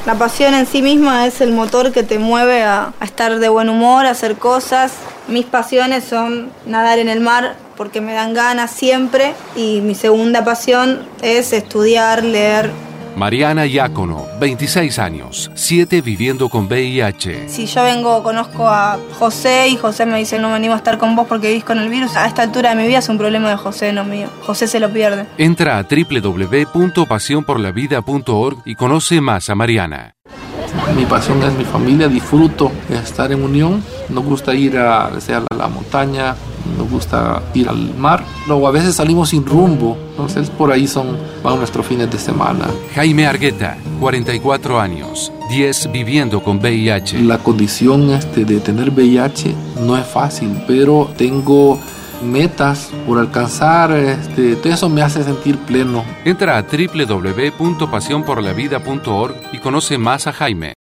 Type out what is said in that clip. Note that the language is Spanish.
La pasión en sí misma es el motor que te mueve a estar de buen humor, a hacer cosas. Mis pasiones son nadar en el mar porque me dan ganas siempre, y mi segunda pasión es estudiar, leer. Mariana Diácono, 26 años, 7 viviendo con VIH. Si yo conozco a José y José me dice no me animo a estar con vos porque vivís con el virus, a esta altura de mi vida es un problema de José, no mío. José se lo pierde. Entra a www.pasionporlavida.org y conoce más a Mariana. Mi pasión es mi familia, disfruto de estar en unión. Nos gusta ir a la montaña, nos gusta ir al mar. Luego a veces salimos sin rumbo, entonces por ahí van nuestros fines de semana. Jaime Argueta, 44 años, 10 viviendo con VIH. La condición de tener VIH no es fácil, pero tengo metas por alcanzar, todo eso me hace sentir pleno. Entra a www.pasionporlavida.org y conoce más a Jaime.